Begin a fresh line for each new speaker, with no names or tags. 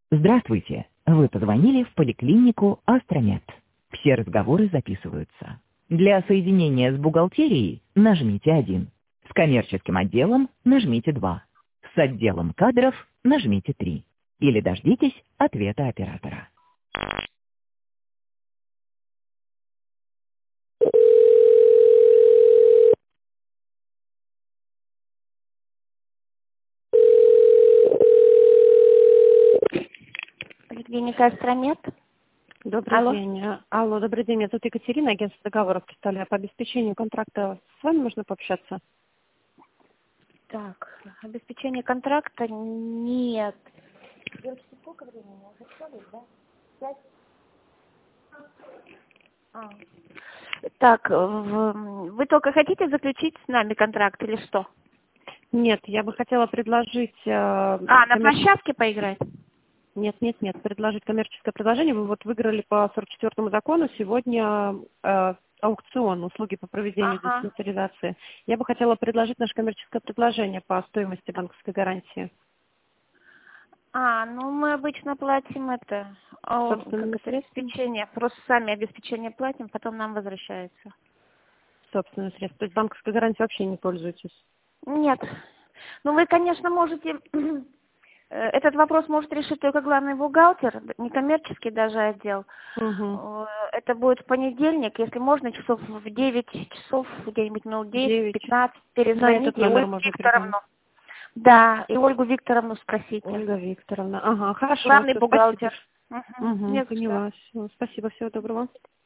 Здравствуйте. Вы позвонили в поликлинику Астромед. Все разговоры записываются. Для соединения с бухгалтерией нажмите 1. С коммерческим отделом нажмите 2. С отделом кадров нажмите 3. Или дождитесь ответа оператора.
Поликлиника Астромед.
Добрый
Алло.
день. Алло, добрый день. Меня зовут Екатерина, агентство договоров представляю. По обеспечению контракта с вами можно пообщаться?
Так, обеспечение контракта нет. Девочки, сколько времени? Уже что ли, да? 5? Так, вы только хотите заключить с нами контракт или что?
Нет, я бы хотела предложить...
На площадке поиграть?
Нет, предложить коммерческое предложение. Вы вот выиграли по 44-му закону сегодня аукцион, услуги по проведению диспансеризации. Я бы хотела предложить наше коммерческое предложение по стоимости банковской гарантии.
Мы обычно платим это, обеспечение, просто сами обеспечение платим, потом нам возвращается.
Собственные средства. То есть банковской гарантией вообще не пользуетесь?
Нет. Вы, конечно, можете... Этот вопрос может решить только главный бухгалтер, не коммерческий даже отдел. Это будет в понедельник, если можно, часов в 9 часов, где-нибудь 10-15, перезвоните Ольгу Викторовну. Да, и Ольгу Викторовну спросите.
Ольга Викторовна. Ага, хорошо.
Главный бухгалтер.
Поняла. Спасибо, всего доброго.